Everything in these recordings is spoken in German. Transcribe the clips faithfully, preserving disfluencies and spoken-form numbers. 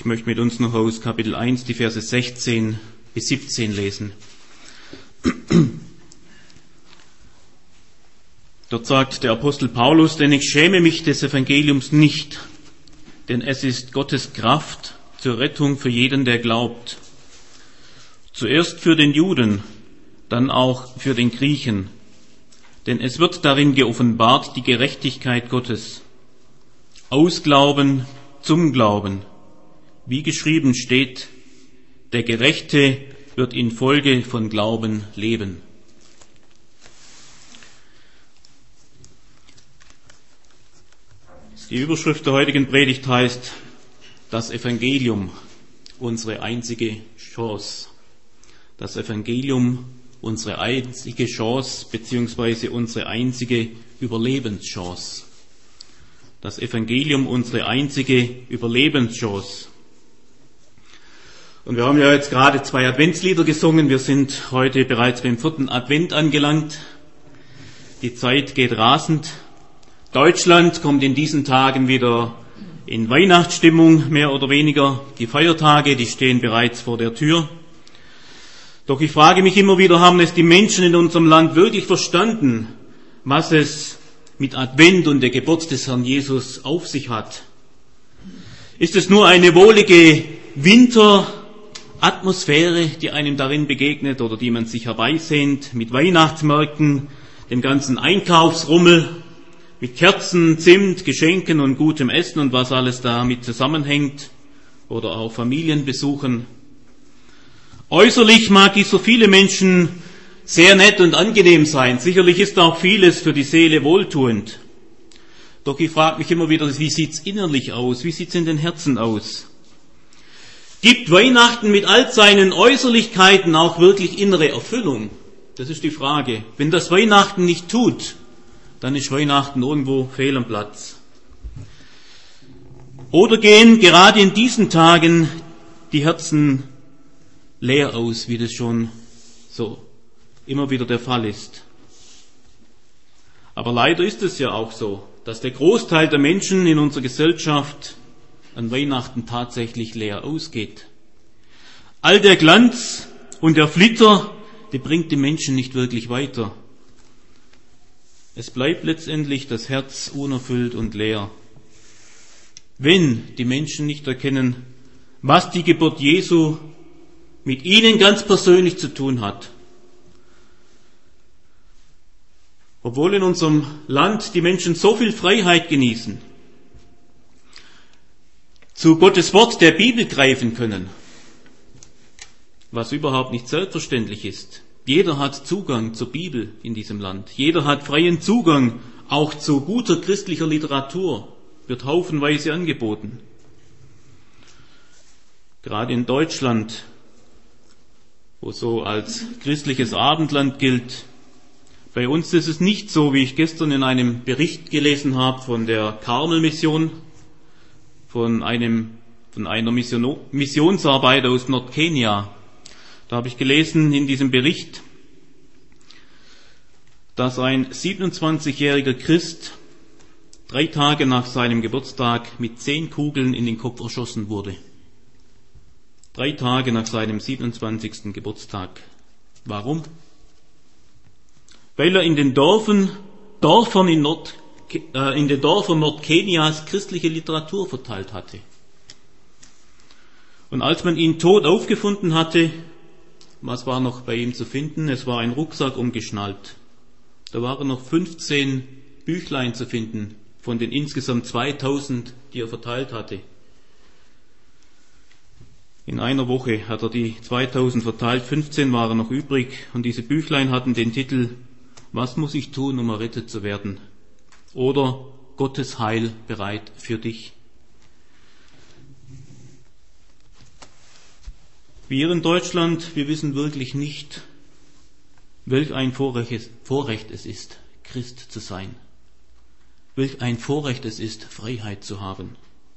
Ich möchte mit uns noch aus Kapitel eins die Verse sechzehn bis siebzehn lesen. Dort sagt der Apostel Paulus, denn ich schäme mich des Evangeliums nicht, denn es ist Gottes Kraft zur Rettung für jeden, der glaubt. Zuerst für den Juden, dann auch für den Griechen. Denn es wird darin geoffenbart die Gerechtigkeit Gottes. Aus Glauben zum Glauben. Wie geschrieben steht, der Gerechte wird infolge von Glauben leben. Die Überschrift der heutigen Predigt heißt, das Evangelium, unsere einzige Chance. Das Evangelium, unsere einzige Chance, beziehungsweise unsere einzige Überlebenschance. Das Evangelium, unsere einzige Überlebenschance. Und wir haben ja jetzt gerade zwei Adventslieder gesungen. Wir sind heute bereits beim vierten Advent angelangt. Die Zeit geht rasend. Deutschland kommt in diesen Tagen wieder in Weihnachtsstimmung, mehr oder weniger. Die Feiertage, die stehen bereits vor der Tür. Doch ich frage mich immer wieder, haben es die Menschen in unserem Land wirklich verstanden, was es mit Advent und der Geburt des Herrn Jesus auf sich hat? Ist es nur eine wohlige Winteratmosphäre, die einem darin begegnet oder die man sich herbeisehnt, mit Weihnachtsmärkten, dem ganzen Einkaufsrummel, mit Kerzen, Zimt, Geschenken und gutem Essen und was alles damit zusammenhängt, oder auch Familienbesuchen? Äußerlich mag dies für viele Menschen sehr nett und angenehm sein. Sicherlich ist auch vieles für die Seele wohltuend. Doch ich frage mich immer wieder, wie sieht's innerlich aus? Wie sieht's in den Herzen aus? Gibt Weihnachten mit all seinen Äußerlichkeiten auch wirklich innere Erfüllung? Das ist die Frage. Wenn das Weihnachten nicht tut, dann ist Weihnachten irgendwo fehl am Platz. Oder gehen gerade in diesen Tagen die Herzen leer aus, wie das schon so immer wieder der Fall ist. Aber leider ist es ja auch so, dass der Großteil der Menschen in unserer Gesellschaft an Weihnachten tatsächlich leer ausgeht. All der Glanz und der Flitter, die bringt die Menschen nicht wirklich weiter. Es bleibt letztendlich das Herz unerfüllt und leer. Wenn die Menschen nicht erkennen, was die Geburt Jesu mit ihnen ganz persönlich zu tun hat. Obwohl in unserem Land die Menschen so viel Freiheit genießen, zu Gottes Wort der Bibel greifen können, was überhaupt nicht selbstverständlich ist. Jeder hat Zugang zur Bibel in diesem Land. Jeder hat freien Zugang auch zu guter christlicher Literatur, wird haufenweise angeboten. Gerade in Deutschland, wo so als christliches Abendland gilt. Bei uns ist es nicht so, wie ich gestern in einem Bericht gelesen habe von der Karmel-Mission, von einem, von einer Mission, Missionsarbeit aus Nordkenia. Da habe ich gelesen in diesem Bericht, dass ein siebenundzwanzigjähriger Christ drei Tage nach seinem Geburtstag mit zehn Kugeln in den Kopf erschossen wurde. Drei Tage nach seinem siebenundzwanzigsten Geburtstag. Warum? Weil er in den Dörfern, Dörfern in, Nord, äh, in den Dörfern Nordkenias christliche Literatur verteilt hatte. Und als man ihn tot aufgefunden hatte, was war noch bei ihm zu finden? Es war ein Rucksack umgeschnallt. Da waren noch fünfzehn Büchlein zu finden von den insgesamt zweitausend, die er verteilt hatte. In einer Woche hat er die zweitausend verteilt, fünfzehn waren noch übrig und diese Büchlein hatten den Titel Was muss ich tun, um errettet zu werden? Oder Gottes Heil bereit für dich. Wir in Deutschland, wir wissen wirklich nicht, welch ein Vorrecht, Vorrecht es ist, Christ zu sein. Welch ein Vorrecht es ist, Freiheit zu haben.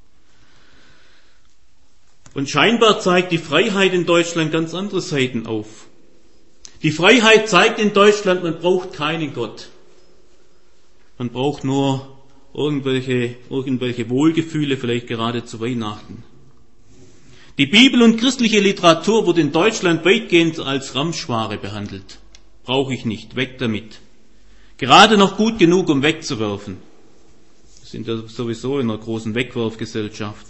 Und scheinbar zeigt die Freiheit in Deutschland ganz andere Seiten auf. Die Freiheit zeigt in Deutschland, man braucht keinen Gott. Man braucht nur irgendwelche, irgendwelche Wohlgefühle, vielleicht gerade zu Weihnachten. Die Bibel und christliche Literatur wurde in Deutschland weitgehend als Ramschware behandelt. Brauche ich nicht, weg damit. Gerade noch gut genug, um wegzuwerfen. Wir sind ja sowieso in einer großen Wegwerfgesellschaft.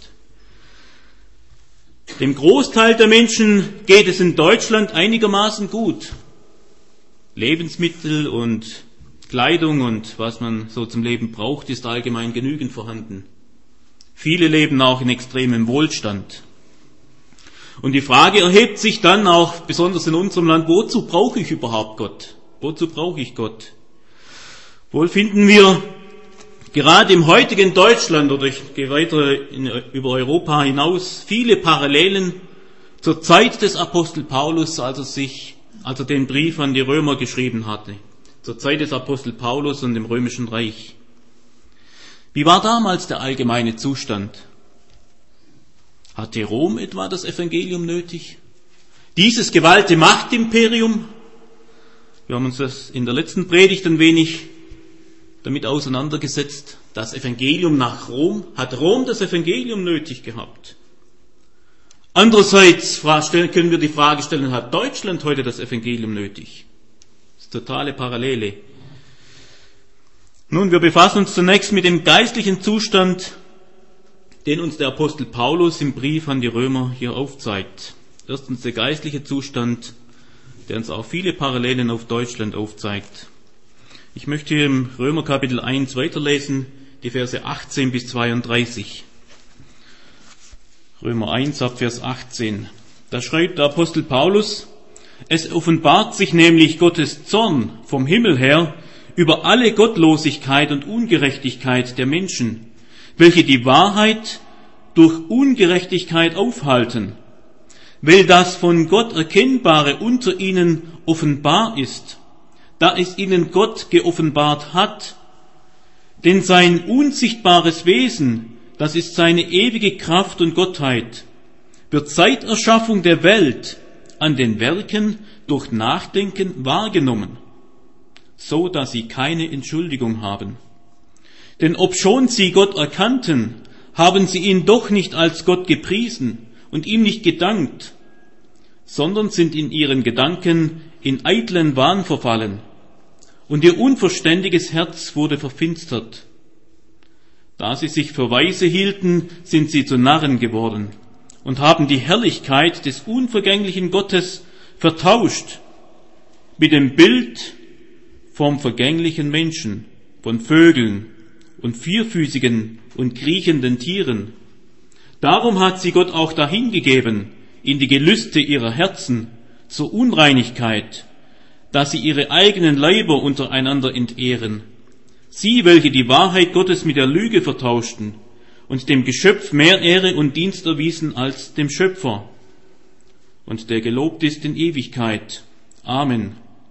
Dem Großteil der Menschen geht es in Deutschland einigermaßen gut. Lebensmittel und Kleidung und was man so zum Leben braucht, ist allgemein genügend vorhanden. Viele leben auch in extremem Wohlstand. Und die Frage erhebt sich dann auch, besonders in unserem Land, wozu brauche ich überhaupt Gott? Wozu brauche ich Gott? Wohl finden wir gerade im heutigen Deutschland, oder ich gehe weiter in, über Europa hinaus, viele Parallelen zur Zeit des Apostel Paulus, als er sich, als er den Brief an die Römer geschrieben hatte. Zur Zeit des Apostel Paulus und dem Römischen Reich. Wie war damals der allgemeine Zustand? Hatte Rom etwa das Evangelium nötig? Dieses gewalte Machtimperium? Wir haben uns das in der letzten Predigt ein wenig damit auseinandergesetzt. Das Evangelium nach Rom. Hat Rom das Evangelium nötig gehabt? Andererseits können wir die Frage stellen, hat Deutschland heute das Evangelium nötig? Das ist totale Parallele. Nun, wir befassen uns zunächst mit dem geistlichen Zustand, den uns der Apostel Paulus im Brief an die Römer hier aufzeigt. Erstens der geistliche Zustand, der uns auch viele Parallelen auf Deutschland aufzeigt. Ich möchte hier im Römer Kapitel eins weiterlesen, die Verse achtzehn bis zweiunddreißig. Römer eins ab Vers achtzehn. Da schreibt der Apostel Paulus: Es offenbart sich nämlich Gottes Zorn vom Himmel her über alle Gottlosigkeit und Ungerechtigkeit der Menschen, welche die Wahrheit durch Ungerechtigkeit aufhalten, weil das von Gott Erkennbare unter ihnen offenbar ist, da es ihnen Gott geoffenbart hat. Denn sein unsichtbares Wesen, das ist seine ewige Kraft und Gottheit, wird seit Erschaffung der Welt an den Werken durch Nachdenken wahrgenommen, so dass sie keine Entschuldigung haben. Denn obschon sie Gott erkannten, haben sie ihn doch nicht als Gott gepriesen und ihm nicht gedankt, sondern sind in ihren Gedanken in eitlen Wahn verfallen, und ihr unverständiges Herz wurde verfinstert. Da sie sich für Weise hielten, sind sie zu Narren geworden und haben die Herrlichkeit des unvergänglichen Gottes vertauscht mit dem Bild vom vergänglichen Menschen, von Vögeln und vierfüßigen und kriechenden Tieren. Darum hat sie Gott auch dahingegeben in die Gelüste ihrer Herzen zur Unreinigkeit, dass sie ihre eigenen Leiber untereinander entehren. Sie, welche die Wahrheit Gottes mit der Lüge vertauschten und dem Geschöpf mehr Ehre und Dienst erwiesen als dem Schöpfer. Und der gelobt ist in Ewigkeit. Amen.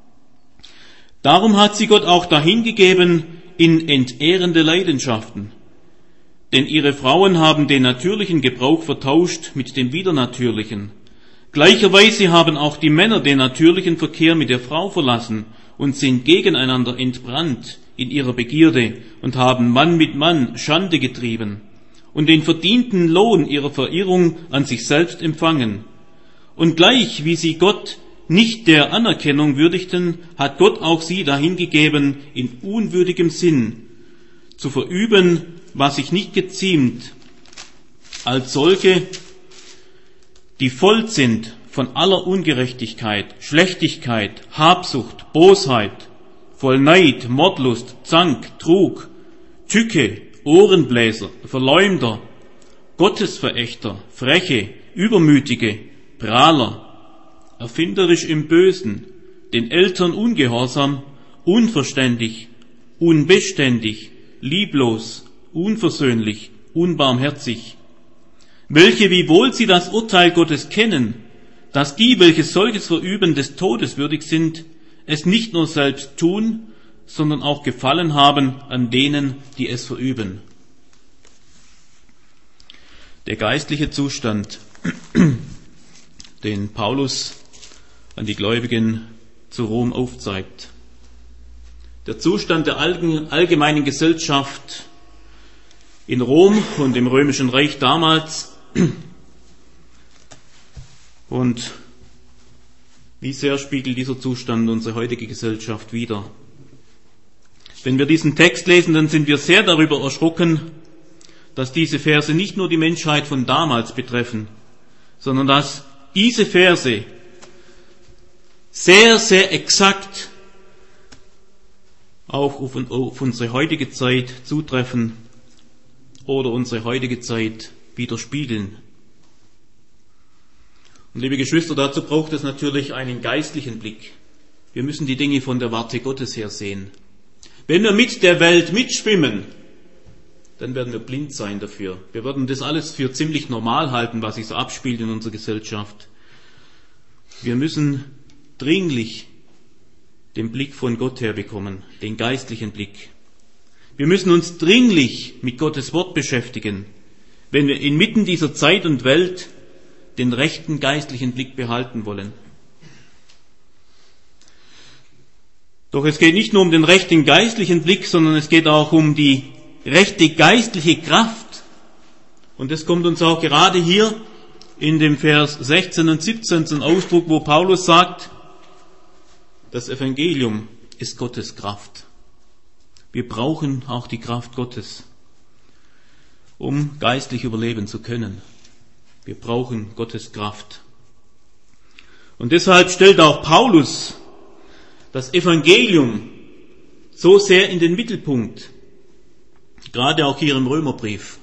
Darum hat sie Gott auch dahingegeben in entehrende Leidenschaften. Denn ihre Frauen haben den natürlichen Gebrauch vertauscht mit dem widernatürlichen. Gleicherweise haben auch die Männer den natürlichen Verkehr mit der Frau verlassen und sind gegeneinander entbrannt in ihrer Begierde und haben Mann mit Mann Schande getrieben und den verdienten Lohn ihrer Verirrung an sich selbst empfangen. Und gleich wie sie Gott nicht der Anerkennung würdigten, hat Gott auch sie dahingegeben, in unwürdigem Sinn zu verüben, was sich nicht geziemt, als solche, die voll sind von aller Ungerechtigkeit, Schlechtigkeit, Habsucht, Bosheit, voll Neid, Mordlust, Zank, Trug, Tücke, Ohrenbläser, Verleumder, Gottesverächter, Freche, Übermütige, Prahler, erfinderisch im Bösen, den Eltern ungehorsam, unverständig, unbeständig, lieblos, unversöhnlich, unbarmherzig, welche, wiewohl sie das Urteil Gottes kennen, dass die, welche solches verüben, des Todes würdig sind, es nicht nur selbst tun, sondern auch Gefallen haben an denen, die es verüben. Der geistliche Zustand, den Paulus an die Gläubigen zu Rom aufzeigt. Der Zustand der allgemeinen Gesellschaft in Rom und im Römischen Reich damals Und wie sehr spiegelt dieser Zustand unsere heutige Gesellschaft wider? Wenn wir diesen Text lesen, dann sind wir sehr darüber erschrocken, dass diese Verse nicht nur die Menschheit von damals betreffen, sondern dass diese Verse sehr, sehr exakt auch auf, auf unsere heutige Zeit zutreffen oder unsere heutige Zeit widerspiegeln. Und liebe Geschwister, dazu braucht es natürlich einen geistlichen Blick. Wir müssen die Dinge von der Warte Gottes her sehen. Wenn wir mit der Welt mitschwimmen, dann werden wir blind sein dafür. Wir werden das alles für ziemlich normal halten, was sich so abspielt in unserer Gesellschaft. Wir müssen dringlich den Blick von Gott her bekommen, den geistlichen Blick. Wir müssen uns dringlich mit Gottes Wort beschäftigen, wenn wir inmitten dieser Zeit und Welt den rechten geistlichen Blick behalten wollen. Doch es geht nicht nur um den rechten geistlichen Blick, sondern es geht auch um die rechte geistliche Kraft. Und das kommt uns auch gerade hier in dem Vers sechzehn und siebzehn zum Ausdruck, wo Paulus sagt, das Evangelium ist Gottes Kraft. Wir brauchen auch die Kraft Gottes, um geistlich überleben zu können. Wir brauchen Gottes Kraft. Und deshalb stellt auch Paulus das Evangelium so sehr in den Mittelpunkt, gerade auch hier im Römerbrief.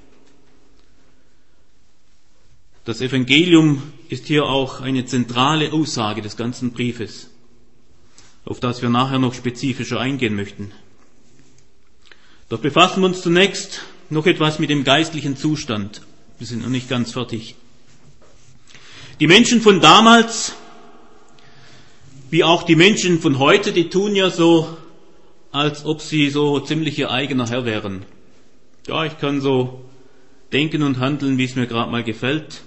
Das Evangelium ist hier auch eine zentrale Aussage des ganzen Briefes, auf das wir nachher noch spezifischer eingehen möchten. Doch befassen wir uns zunächst noch etwas mit dem geistlichen Zustand. Wir sind noch nicht ganz fertig. Die Menschen von damals, wie auch die Menschen von heute, die tun ja so, als ob sie so ziemlich ihr eigener Herr wären. Ja, ich kann so denken und handeln, wie es mir gerade mal gefällt.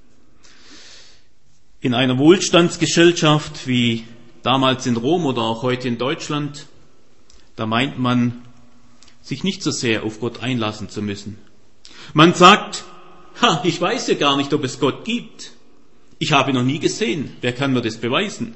In einer Wohlstandsgesellschaft wie damals in Rom oder auch heute in Deutschland, da meint man, sich nicht so sehr auf Gott einlassen zu müssen. Man sagt, ha, ich weiß ja gar nicht, ob es Gott gibt. Ich habe ihn noch nie gesehen. Wer kann mir das beweisen?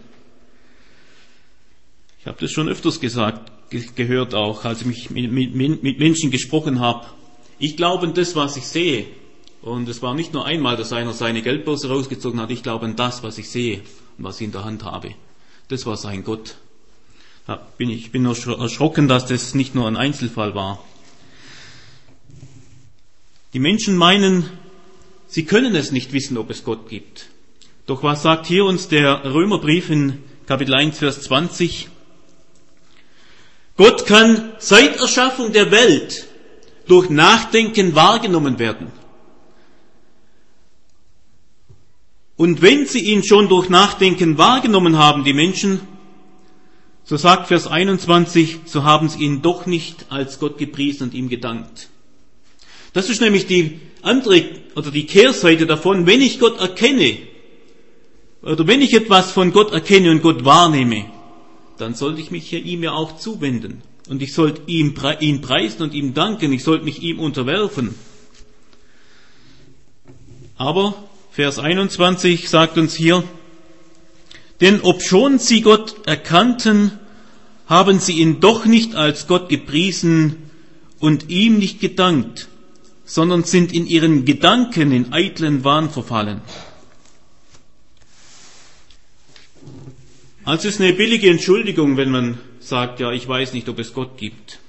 Ich habe das schon öfters gesagt, ge- gehört auch, als ich mich mit, mit, mit Menschen gesprochen habe. Ich glaube an das, was ich sehe. Und es war nicht nur einmal, dass einer seine Geldbörse rausgezogen hat. Ich glaube an das, was ich sehe und was ich in der Hand habe. Das war sein Gott. Da bin ich bin erschrocken, dass das nicht nur ein Einzelfall war. Die Menschen meinen, sie können es nicht wissen, ob es Gott gibt. Doch was sagt hier uns der Römerbrief in Kapitel eins, Vers zwanzig? Gott kann seit Erschaffung der Welt durch Nachdenken wahrgenommen werden. Und wenn sie ihn schon durch Nachdenken wahrgenommen haben, die Menschen, so sagt Vers einundzwanzig, so haben sie ihn doch nicht als Gott gepriesen und ihm gedankt. Das ist nämlich die andere oder die Kehrseite davon, wenn ich Gott erkenne oder wenn ich etwas von Gott erkenne und Gott wahrnehme, dann sollte ich mich ihm ja auch zuwenden und ich sollte ihm, ihn preisen und ihm danken, ich sollte mich ihm unterwerfen. Aber Vers einundzwanzig sagt uns hier, denn obschon sie Gott erkannten, haben sie ihn doch nicht als Gott gepriesen und ihm nicht gedankt, sondern sind in ihren Gedanken in eitlen Wahn verfallen. Also ist eine billige Entschuldigung, wenn man sagt, ja, ich weiß nicht, ob es Gott gibt.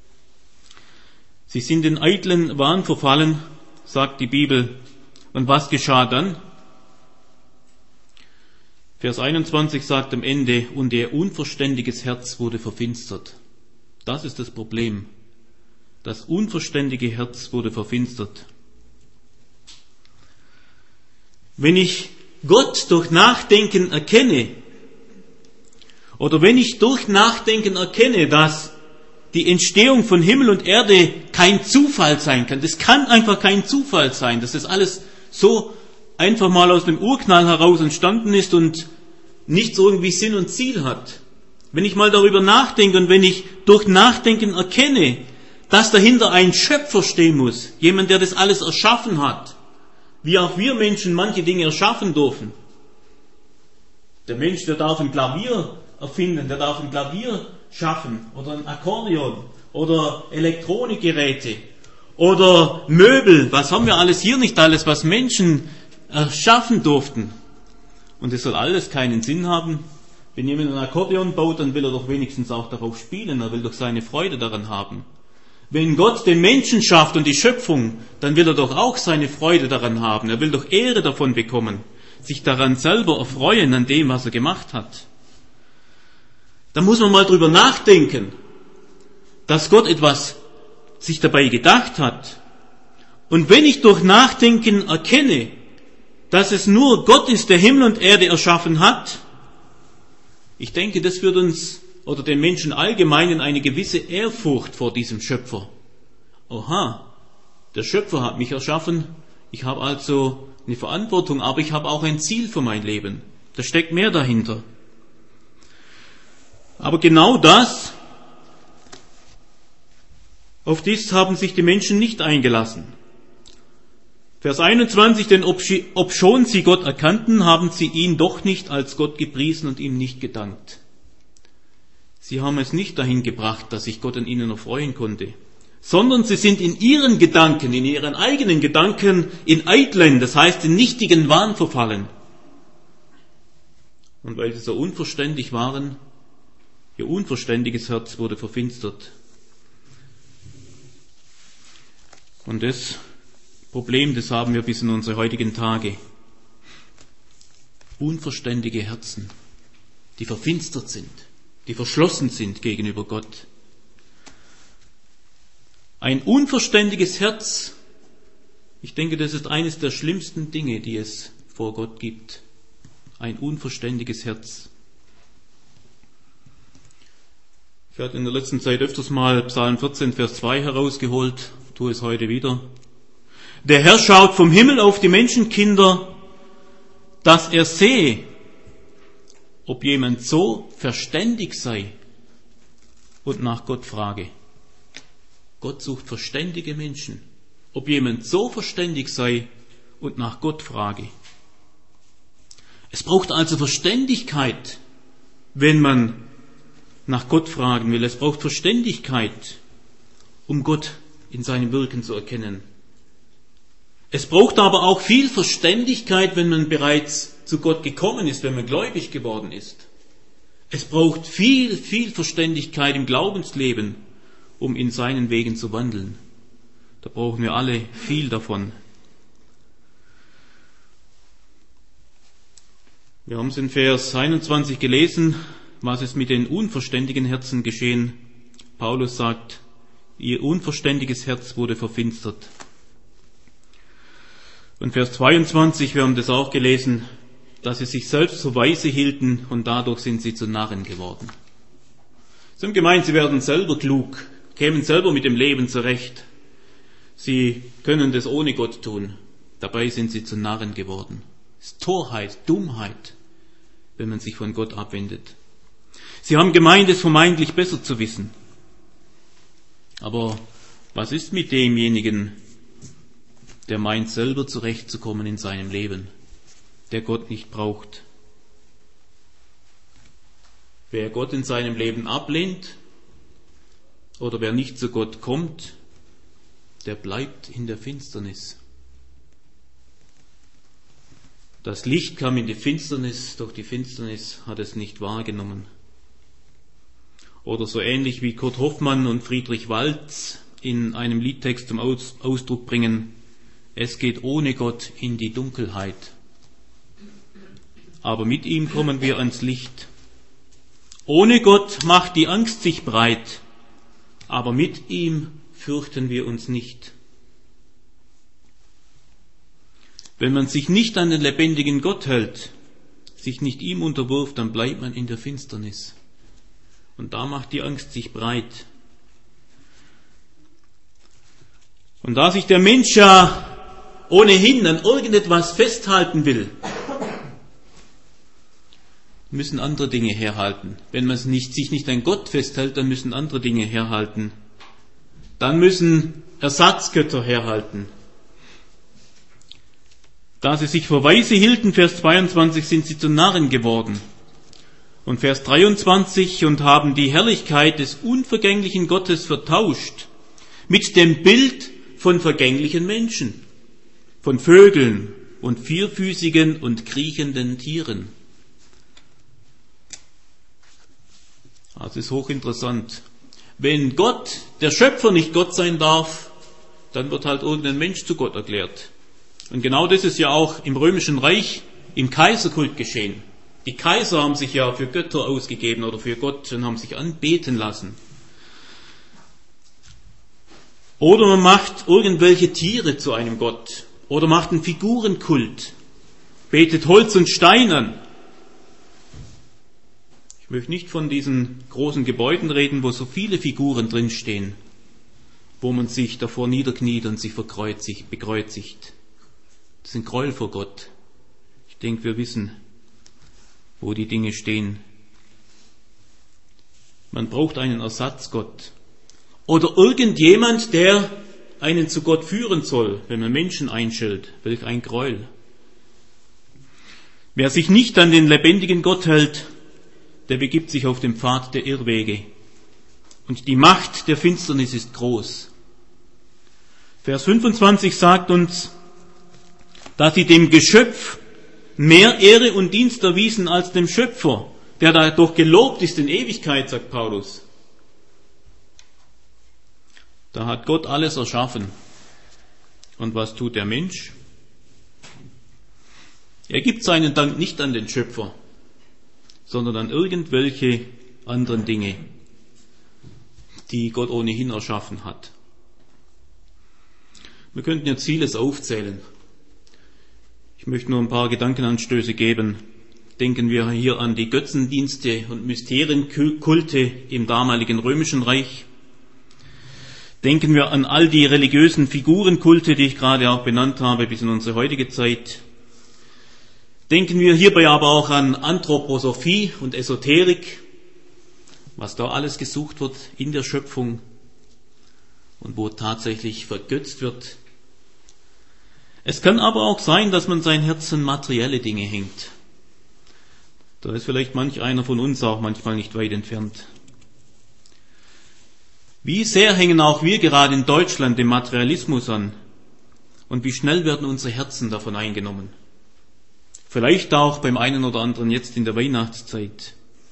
Sie sind in eitlen Wahn verfallen, sagt die Bibel. Und was geschah dann? Vers einundzwanzig sagt am Ende, und ihr unverständiges Herz wurde verfinstert. Das ist das Problem. Das unverständige Herz wurde verfinstert. Wenn ich Gott durch Nachdenken erkenne, oder wenn ich durch Nachdenken erkenne, dass die Entstehung von Himmel und Erde kein Zufall sein kann, das kann einfach kein Zufall sein, dass das alles so einfach mal aus dem Urknall heraus entstanden ist und nichts irgendwie Sinn und Ziel hat. Wenn ich mal darüber nachdenke und wenn ich durch Nachdenken erkenne, dass dahinter ein Schöpfer stehen muss, jemand, der das alles erschaffen hat, wie auch wir Menschen manche Dinge erschaffen dürfen, Der Mensch, der darf ein Klavier erfinden, der darf ein Klavier schaffen oder ein Akkordeon oder Elektronikgeräte oder Möbel. Was haben wir alles hier nicht alles, was Menschen erschaffen durften? Und es soll alles keinen Sinn haben. Wenn jemand ein Akkordeon baut, dann will er doch wenigstens auch darauf spielen, er will doch seine Freude daran haben. Wenn Gott den Menschen schafft und die Schöpfung, dann will er doch auch seine Freude daran haben. Er will doch Ehre davon bekommen, sich daran selber erfreuen, an dem, was er gemacht hat. Da muss man mal drüber nachdenken, dass Gott etwas sich dabei gedacht hat. Und wenn ich durch Nachdenken erkenne, dass es nur Gott ist, der Himmel und Erde erschaffen hat, ich denke, das wird uns oder den Menschen allgemein eine gewisse Ehrfurcht vor diesem Schöpfer. Oha, der Schöpfer hat mich erschaffen, ich habe also eine Verantwortung, aber ich habe auch ein Ziel für mein Leben. Da steckt mehr dahinter. Aber genau das, auf dies haben sich die Menschen nicht eingelassen. Vers einundzwanzig, denn obschon sie Gott erkannten, haben sie ihn doch nicht als Gott gepriesen und ihm nicht gedankt. Sie haben es nicht dahin gebracht, dass sich Gott an ihnen erfreuen konnte, sondern sie sind in ihren Gedanken, in ihren eigenen Gedanken, in eitlen, das heißt in nichtigen Wahn verfallen. Und weil sie so unverständig waren, ihr unverständiges Herz wurde verfinstert. Und das Problem, das haben wir bis in unsere heutigen Tage. Unverständige Herzen, die verfinstert sind, die verschlossen sind gegenüber Gott. Ein unverständiges Herz, ich denke, das ist eines der schlimmsten Dinge, die es vor Gott gibt. Ein unverständiges Herz. Ich hatte in der letzten Zeit öfters mal Psalm vierzehn, Vers zwei herausgeholt, tue es heute wieder. Der Herr schaut vom Himmel auf die Menschenkinder, dass er sehe, ob jemand so verständig sei und nach Gott frage. Gott sucht verständige Menschen. Ob jemand so verständig sei und nach Gott frage. Es braucht also Verständigkeit, wenn man nach Gott fragen will. Es braucht Verständigkeit, um Gott in seinem Wirken zu erkennen. Es braucht aber auch viel Verständigkeit, wenn man bereits zu Gott gekommen ist, wenn man gläubig geworden ist. Es braucht viel, viel Verständigkeit im Glaubensleben, um in seinen Wegen zu wandeln. Da brauchen wir alle viel davon. Wir haben es in Vers einundzwanzig gelesen, was ist mit den unverständigen Herzen geschehen. Paulus sagt, ihr unverständiges Herz wurde verfinstert. Und Vers zweiundzwanzig, wir haben das auch gelesen, dass sie sich selbst für weise hielten und dadurch sind sie zu Narren geworden. Sie haben gemeint, sie werden selber klug, kämen selber mit dem Leben zurecht. Sie können das ohne Gott tun. Dabei sind sie zu Narren geworden. Es ist Torheit, Dummheit, wenn man sich von Gott abwendet. Sie haben gemeint, es vermeintlich besser zu wissen. Aber was ist mit demjenigen, der meint, selber zurechtzukommen in seinem Leben, der Gott nicht braucht? Wer Gott in seinem Leben ablehnt oder wer nicht zu Gott kommt, der bleibt in der Finsternis. Das Licht kam in die Finsternis, doch die Finsternis hat es nicht wahrgenommen. Oder so ähnlich wie Kurt Hoffmann und Friedrich Waltz in einem Liedtext zum Ausdruck bringen, es geht ohne Gott in die Dunkelheit. Aber mit ihm kommen wir ans Licht. Ohne Gott macht die Angst sich breit, aber mit ihm fürchten wir uns nicht. Wenn man sich nicht an den lebendigen Gott hält, sich nicht ihm unterwirft, dann bleibt man in der Finsternis. Und da macht die Angst sich breit. Und da sich der Mensch ja ohnehin an irgendetwas festhalten will, müssen andere Dinge herhalten. Wenn man nicht, sich nicht an Gott festhält, dann müssen andere Dinge herhalten. Dann müssen Ersatzgötter herhalten. Da sie sich für weise hielten, Vers zweiundzwanzig, sind sie zu Narren geworden. Und Vers dreiundzwanzig, und haben die Herrlichkeit des unvergänglichen Gottes vertauscht mit dem Bild von vergänglichen Menschen, von Vögeln und vierfüßigen und kriechenden Tieren. Das ist hochinteressant. Wenn Gott, der Schöpfer, nicht Gott sein darf, dann wird halt irgendein Mensch zu Gott erklärt. Und genau das ist ja auch im Römischen Reich im Kaiserkult geschehen. Die Kaiser haben sich ja für Götter ausgegeben oder für Gott und haben sich anbeten lassen. Oder man macht irgendwelche Tiere zu einem Gott. Oder macht einen Figurenkult. Betet Holz und Stein an. Ich möchte nicht von diesen großen Gebäuden reden, wo so viele Figuren drinstehen, wo man sich davor niederkniet und sich verkreuzigt, bekreuzigt. Das ist ein Gräuel vor Gott. Ich denke, wir wissen, wo die Dinge stehen. Man braucht einen Ersatzgott. Oder irgendjemand, der einen zu Gott führen soll, wenn man Menschen einstellt. Welch ein Gräuel. Wer sich nicht an den lebendigen Gott hält, der begibt sich auf den Pfad der Irrwege. Und die Macht der Finsternis ist groß. Vers fünfundzwanzig sagt uns, dass sie dem Geschöpf mehr Ehre und Dienst erwiesen als dem Schöpfer, der dadurch gelobt ist in Ewigkeit, sagt Paulus. Da hat Gott alles erschaffen. Und was tut der Mensch? Er gibt seinen Dank nicht an den Schöpfer, sondern an irgendwelche anderen Dinge, die Gott ohnehin erschaffen hat. Wir könnten jetzt vieles aufzählen. Ich möchte nur ein paar Gedankenanstöße geben. Denken wir hier an die Götzendienste und Mysterienkulte im damaligen Römischen Reich. Denken wir an all die religiösen Figurenkulte, die ich gerade auch benannt habe, bis in unsere heutige Zeit. Denken wir hierbei aber auch an Anthroposophie und Esoterik, was da alles gesucht wird in der Schöpfung und wo tatsächlich vergötzt wird. Es kann aber auch sein, dass man sein Herz an materielle Dinge hängt. Da ist vielleicht manch einer von uns auch manchmal nicht weit entfernt. Wie sehr hängen auch wir gerade in Deutschland dem Materialismus an? Und wie schnell werden unsere Herzen davon eingenommen? Vielleicht auch beim einen oder anderen jetzt in der Weihnachtszeit.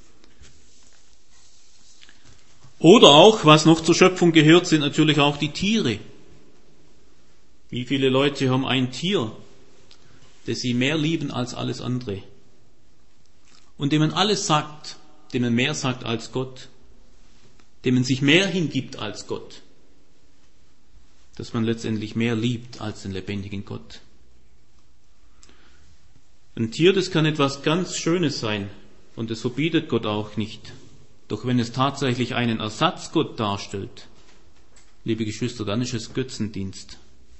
Oder auch, was noch zur Schöpfung gehört, sind natürlich auch die Tiere. Wie viele Leute haben ein Tier, das sie mehr lieben als alles andere? Und dem man alles sagt, dem man mehr sagt als Gott, dem man sich mehr hingibt als Gott, dass man letztendlich mehr liebt als den lebendigen Gott. Ein Tier, das kann etwas ganz Schönes sein und das verbietet Gott auch nicht. Doch wenn es tatsächlich einen Ersatzgott darstellt, liebe Geschwister, dann ist es Götzendienst.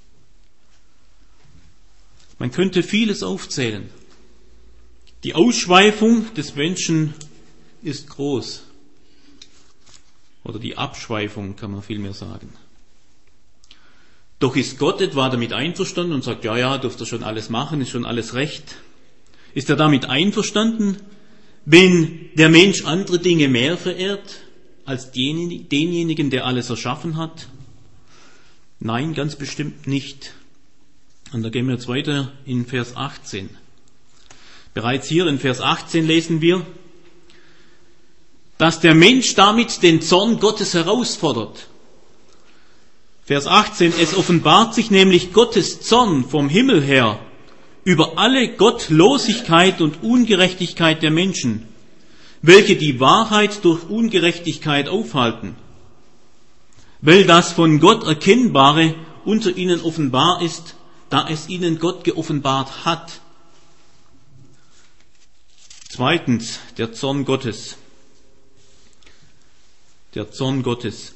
Man könnte vieles aufzählen. Die Ausschweifung des Menschen ist groß. Oder die Abschweifung, kann man vielmehr sagen. Doch ist Gott etwa damit einverstanden und sagt, ja, ja, dürft ihr schon alles machen, ist schon alles recht. Ist er damit einverstanden, wenn der Mensch andere Dinge mehr verehrt als denjenigen, der alles erschaffen hat? Nein, ganz bestimmt nicht. Und da gehen wir jetzt weiter in Vers achtzehn. Bereits hier in Vers achtzehn lesen wir, dass der Mensch damit den Zorn Gottes herausfordert. Vers achtzehn, es offenbart sich nämlich Gottes Zorn vom Himmel her über alle Gottlosigkeit und Ungerechtigkeit der Menschen, welche die Wahrheit durch Ungerechtigkeit aufhalten, weil das von Gott Erkennbare unter ihnen offenbar ist, da es ihnen Gott geoffenbart hat. Zweitens, der Zorn Gottes. Der Zorn Gottes.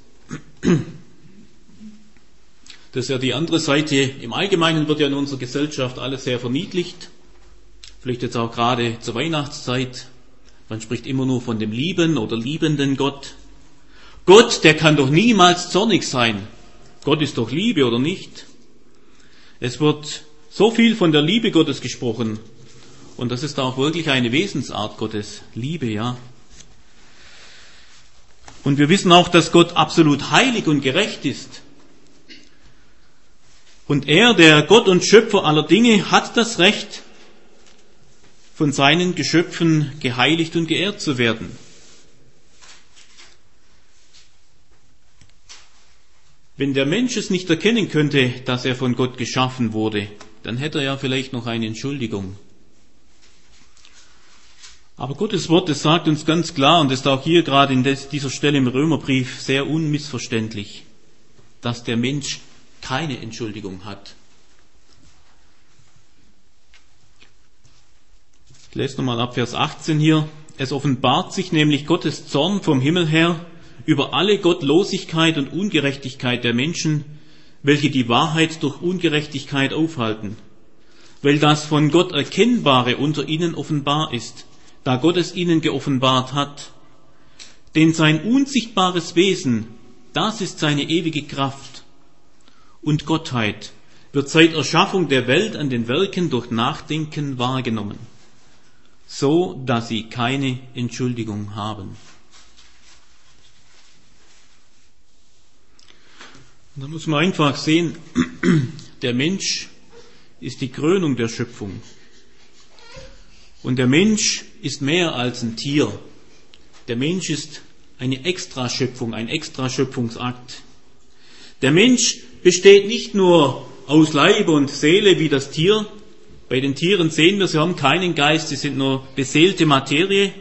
Das ist ja die andere Seite. Im Allgemeinen wird ja in unserer Gesellschaft alles sehr verniedlicht. Vielleicht jetzt auch gerade zur Weihnachtszeit. Man spricht immer nur von dem lieben oder liebenden Gott. Gott, der kann doch niemals zornig sein. Gott ist doch Liebe, oder nicht? Es wird so viel von der Liebe Gottes gesprochen. Und das ist auch wirklich eine Wesensart Gottes. Liebe, ja. Und wir wissen auch, dass Gott absolut heilig und gerecht ist. Und er, der Gott und Schöpfer aller Dinge, hat das Recht, von seinen Geschöpfen geheiligt und geehrt zu werden. Wenn der Mensch es nicht erkennen könnte, dass er von Gott geschaffen wurde, dann hätte er ja vielleicht noch eine Entschuldigung. Aber Gottes Wort, es sagt uns ganz klar, und das ist auch hier gerade in dieser Stelle im Römerbrief sehr unmissverständlich, dass der Mensch keine Entschuldigung hat. Ich lese nochmal ab Vers achtzehn hier. Es offenbart sich nämlich Gottes Zorn vom Himmel her über alle Gottlosigkeit und Ungerechtigkeit der Menschen, welche die Wahrheit durch Ungerechtigkeit aufhalten, weil das von Gott Erkennbare unter ihnen offenbar ist, da Gott es ihnen geoffenbart hat. Denn sein unsichtbares Wesen, das ist seine ewige Kraft und Gottheit, wird seit Erschaffung der Welt an den Werken durch Nachdenken wahrgenommen, so dass sie keine Entschuldigung haben. Da muss man einfach sehen, der Mensch ist die Krönung der Schöpfung. Und der Mensch ist mehr als ein Tier. Der Mensch ist eine Extraschöpfung, ein Extraschöpfungsakt. Der Mensch besteht nicht nur aus Leib und Seele wie das Tier. Bei den Tieren sehen wir, sie haben keinen Geist, sie sind nur beseelte Materie.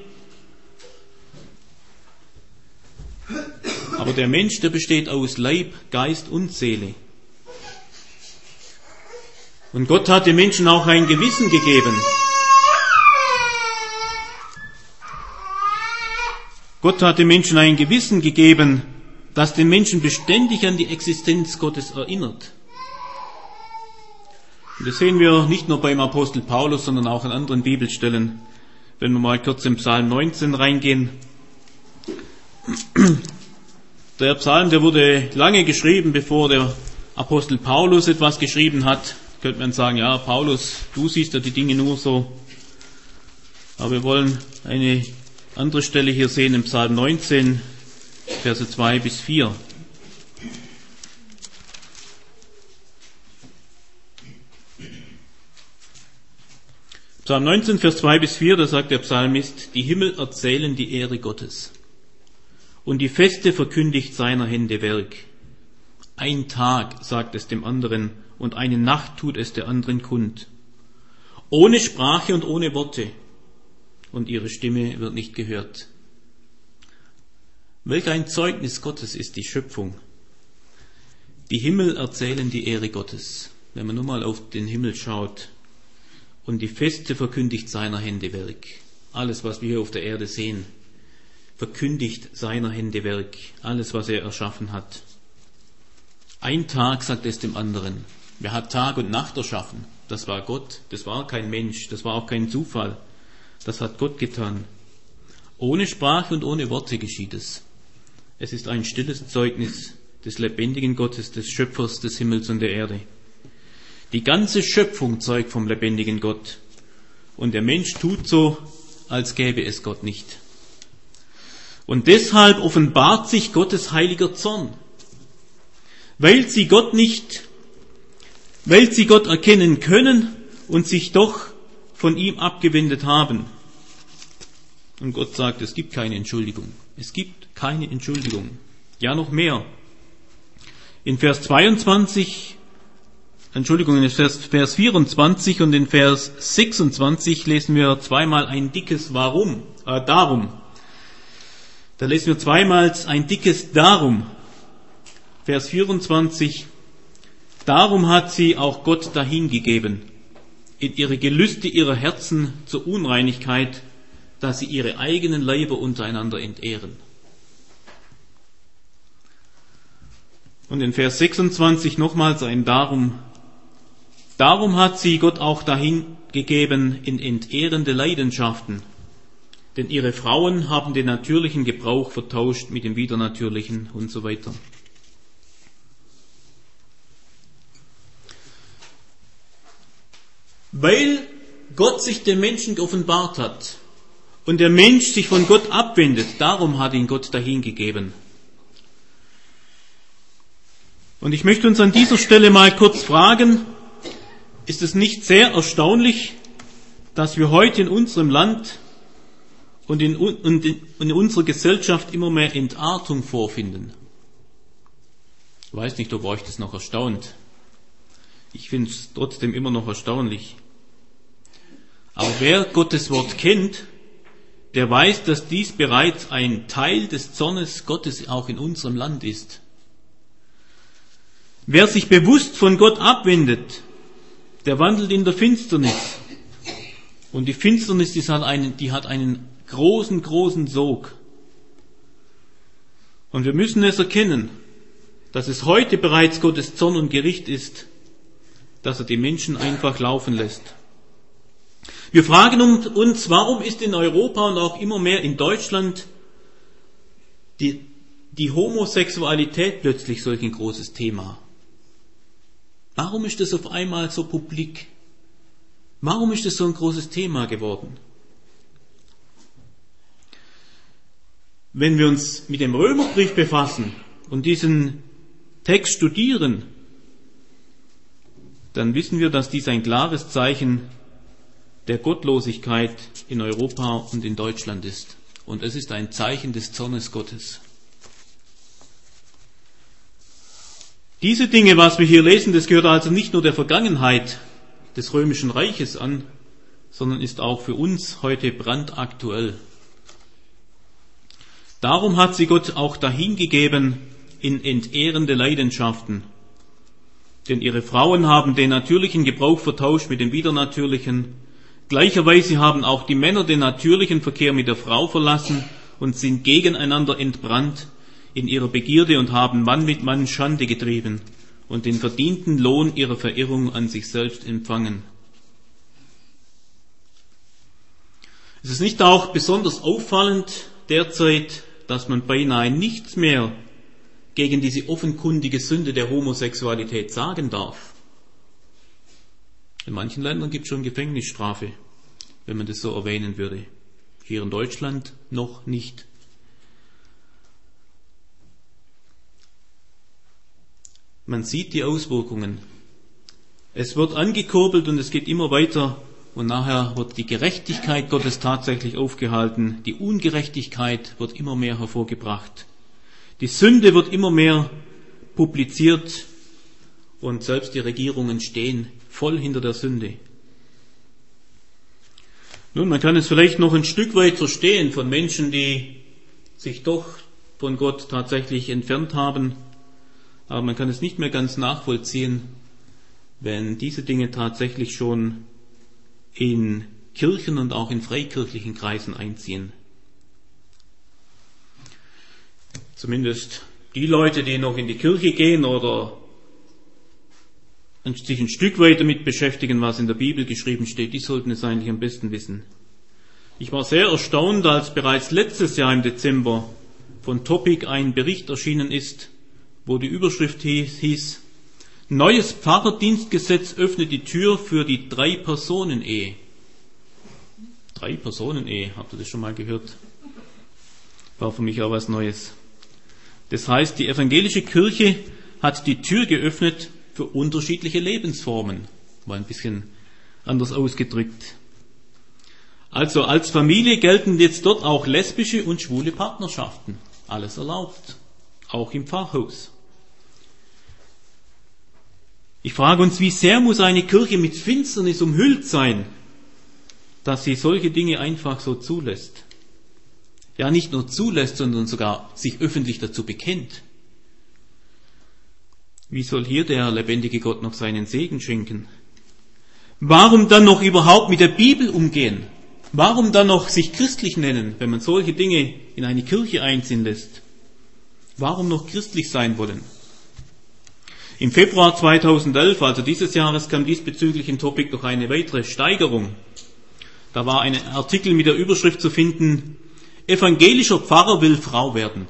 Aber der Mensch, der besteht aus Leib, Geist und Seele. Und Gott hat dem Menschen auch ein Gewissen gegeben. Gott hat dem Menschen ein Gewissen gegeben, das den Menschen beständig an die Existenz Gottes erinnert. Und das sehen wir nicht nur beim Apostel Paulus, sondern auch an anderen Bibelstellen. Wenn wir mal kurz in Psalm neunzehn reingehen. Der Psalm, der wurde lange geschrieben, bevor der Apostel Paulus etwas geschrieben hat. Könnte man sagen, ja, Paulus, du siehst ja die Dinge nur so. Aber wir wollen eine andere Stelle hier sehen im Psalm neunzehn, Verse zwei bis vier. Psalm neunzehn, Vers zwei bis vier, da sagt der Psalmist, die Himmel erzählen die Ehre Gottes und die Feste verkündigt seiner Hände Werk. Ein Tag sagt es dem anderen und eine Nacht tut es der anderen kund. Ohne Sprache und ohne Worte. Und ihre Stimme wird nicht gehört. Welch ein Zeugnis Gottes ist die Schöpfung. Die Himmel erzählen die Ehre Gottes, wenn man nur mal auf den Himmel schaut. Und die Feste verkündigt seiner Hände Werk. Alles, was wir hier auf der Erde sehen, verkündigt seiner Hände Werk. Alles, was er erschaffen hat. Ein Tag sagt es dem anderen. Wer hat Tag und Nacht erschaffen? Das war Gott. Das war kein Mensch. Das war auch kein Zufall. Das hat Gott getan. Ohne Sprache und ohne Worte geschieht es. Es ist ein stilles Zeugnis des lebendigen Gottes, des Schöpfers des Himmels und der Erde. Die ganze Schöpfung zeugt vom lebendigen Gott. Und der Mensch tut so, als gäbe es Gott nicht. Und deshalb offenbart sich Gottes heiliger Zorn. Weil sie Gott nicht, weil sie Gott erkennen können und sich doch von ihm abgewendet haben. Und Gott sagt, es gibt keine Entschuldigung. Es gibt keine Entschuldigung. Ja, noch mehr. In Vers zweiundzwanzig, Entschuldigung, in Vers, Vers vierundzwanzig und in Vers sechsundzwanzig lesen wir zweimal ein dickes Warum, äh, Darum. Da lesen wir zweimal ein dickes Darum. Vers vierundzwanzig, darum hat sie auch Gott dahingegeben, in ihre Gelüste ihrer Herzen zur Unreinigkeit, dass sie ihre eigenen Leiber untereinander entehren. Und in Vers sechsundzwanzig nochmals ein Darum. Darum hat sie Gott auch dahingegeben in entehrende Leidenschaften, denn ihre Frauen haben den natürlichen Gebrauch vertauscht mit dem widernatürlichen und so weiter. Weil Gott sich dem Menschen geoffenbart hat und der Mensch sich von Gott abwendet. Darum hat ihn Gott dahingegeben. Und ich möchte uns an dieser Stelle mal kurz fragen, ist es nicht sehr erstaunlich, dass wir heute in unserem Land und in, und in, in unserer Gesellschaft immer mehr Entartung vorfinden? Ich weiß nicht, ob euch das noch erstaunt. Ich finde es trotzdem immer noch erstaunlich. Aber wer Gottes Wort kennt, der weiß, dass dies bereits ein Teil des Zornes Gottes auch in unserem Land ist. Wer sich bewusst von Gott abwendet, der wandelt in der Finsternis. Und die Finsternis, die hat einen, die hat einen großen, großen Sog. Und wir müssen es erkennen, dass es heute bereits Gottes Zorn und Gericht ist, dass er die Menschen einfach laufen lässt. Wir fragen uns, warum ist in Europa und auch immer mehr in Deutschland die, die Homosexualität plötzlich solch ein großes Thema? Warum ist das auf einmal so publik? Warum ist das so ein großes Thema geworden? Wenn wir uns mit dem Römerbrief befassen und diesen Text studieren, dann wissen wir, dass dies ein klares Zeichen der Gottlosigkeit in Europa und in Deutschland ist. Und es ist ein Zeichen des Zornes Gottes. Diese Dinge, was wir hier lesen, das gehört also nicht nur der Vergangenheit des Römischen Reiches an, sondern ist auch für uns heute brandaktuell. Darum hat sie Gott auch dahingegeben in entehrende Leidenschaften. Denn ihre Frauen haben den natürlichen Gebrauch vertauscht mit dem widernatürlichen. Gleicherweise haben auch die Männer den natürlichen Verkehr mit der Frau verlassen und sind gegeneinander entbrannt in ihrer Begierde und haben Mann mit Mann Schande getrieben und den verdienten Lohn ihrer Verirrung an sich selbst empfangen. Es ist nicht auch besonders auffallend derzeit, dass man beinahe nichts mehr gegen diese offenkundige Sünde der Homosexualität sagen darf. In manchen Ländern gibt es schon Gefängnisstrafe, wenn man das so erwähnen würde. Hier in Deutschland noch nicht. Man sieht die Auswirkungen. Es wird angekurbelt und es geht immer weiter und nachher wird die Gerechtigkeit Gottes tatsächlich aufgehalten. Die Ungerechtigkeit wird immer mehr hervorgebracht. Die Sünde wird immer mehr publiziert und selbst die Regierungen stehen voll hinter der Sünde. Nun, man kann es vielleicht noch ein Stück weit verstehen von Menschen, die sich doch von Gott tatsächlich entfernt haben, aber man kann es nicht mehr ganz nachvollziehen, wenn diese Dinge tatsächlich schon in Kirchen und auch in freikirchlichen Kreisen einziehen. Zumindest die Leute, die noch in die Kirche gehen oder sich ein Stück weit damit beschäftigen, was in der Bibel geschrieben steht, die sollten es eigentlich am besten wissen. Ich war sehr erstaunt, als bereits letztes Jahr im Dezember von Topic ein Bericht erschienen ist, wo die Überschrift hieß, hieß Neues Pfarrerdienstgesetz öffnet die Tür für die Drei-Personen-Ehe. Drei-Personen-Ehe, habt ihr das schon mal gehört? War für mich auch was Neues. Das heißt, die evangelische Kirche hat die Tür geöffnet für unterschiedliche Lebensformen. War ein bisschen anders ausgedrückt. Also als Familie gelten jetzt dort auch lesbische und schwule Partnerschaften. Alles erlaubt. Auch im Pfarrhaus. Ich frage uns, wie sehr muss eine Kirche mit Finsternis umhüllt sein, dass sie solche Dinge einfach so zulässt. Ja, nicht nur zulässt, sondern sogar sich öffentlich dazu bekennt. Wie soll hier der lebendige Gott noch seinen Segen schenken? Warum dann noch überhaupt mit der Bibel umgehen? Warum dann noch sich christlich nennen, wenn man solche Dinge in eine Kirche einziehen lässt? Warum noch christlich sein wollen? Im Februar zweitausendelf, also dieses Jahres, kam diesbezüglich im Topic noch eine weitere Steigerung. Da war ein Artikel mit der Überschrift zu finden, evangelischer Pfarrer will Frau werden.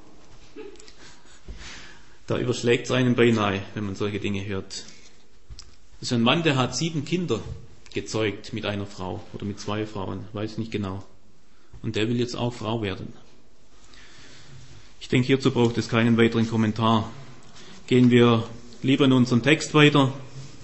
Da überschlägt es einen beinahe, wenn man solche Dinge hört. Das ist ein Mann, der hat sieben Kinder gezeugt mit einer Frau oder mit zwei Frauen, weiß nicht genau. und der will jetzt auch Frau werden. Ich denke, hierzu braucht es keinen weiteren Kommentar. Gehen wir lieber in unseren Text weiter.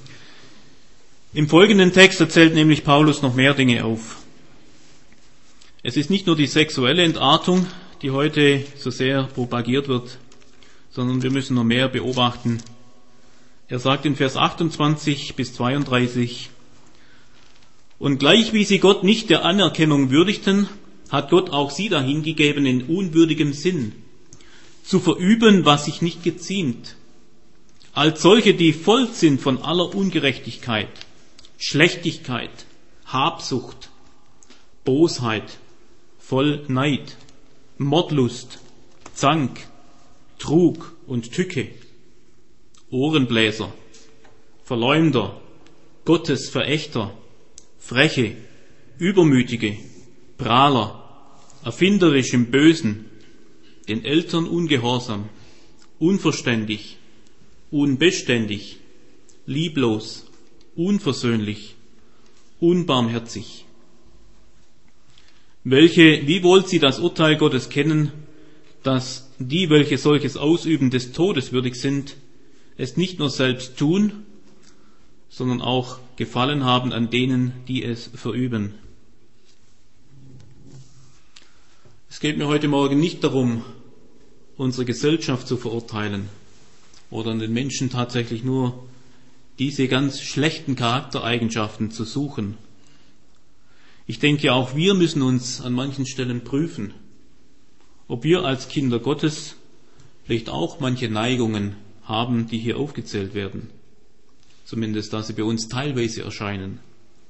Im folgenden Text erzählt nämlich Paulus noch mehr Dinge auf. Es ist nicht nur die sexuelle Entartung, die heute so sehr propagiert wird, sondern wir müssen noch mehr beobachten. Er sagt in Vers achtundzwanzig bis zweiunddreißig, und gleich wie sie Gott nicht der Anerkennung würdigten, hat Gott auch sie dahingegeben in unwürdigem Sinn, zu verüben, was sich nicht geziemt, als solche, die voll sind von aller Ungerechtigkeit, Schlechtigkeit, Habsucht, Bosheit, voll Neid, Mordlust, Zank, Trug und Tücke, Ohrenbläser, Verleumder, Gottesverächter, Freche, Übermütige, Prahler, erfinderisch im Bösen, den Eltern ungehorsam, unverständig, unbeständig, lieblos, unversöhnlich, unbarmherzig. Welche, wiewohl sie das Urteil Gottes kennen, dass die, welche solches ausüben, des Todes würdig sind, es nicht nur selbst tun, sondern auch Gefallen haben an denen, die es verüben. Es geht mir heute Morgen nicht darum, unsere Gesellschaft zu verurteilen oder an den Menschen tatsächlich nur diese ganz schlechten Charaktereigenschaften zu suchen. Ich denke, auch wir müssen uns an manchen Stellen prüfen, ob wir als Kinder Gottes vielleicht auch manche Neigungen haben, die hier aufgezählt werden. Zumindest, da sie bei uns teilweise erscheinen.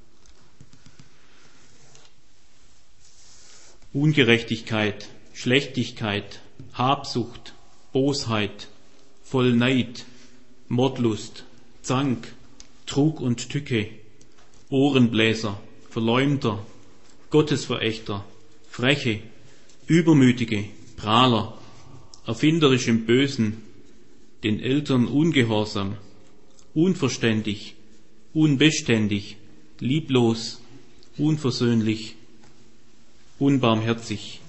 Ungerechtigkeit, Schlechtigkeit, Habsucht, Bosheit, voll Neid, Mordlust, Zank, Trug und Tücke, Ohrenbläser, Verleumder, Gottesverächter, Freche, Übermütige, Prahler, erfinderisch im Bösen, den Eltern ungehorsam, unverständig, unbeständig, lieblos, unversöhnlich, unbarmherzig.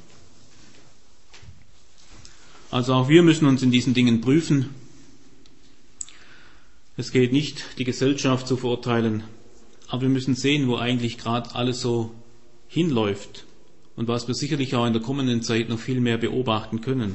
Also auch wir müssen uns in diesen Dingen prüfen. Es geht nicht, die Gesellschaft zu verurteilen, aber wir müssen sehen, wo eigentlich gerade alles so hinläuft und was wir sicherlich auch in der kommenden Zeit noch viel mehr beobachten können.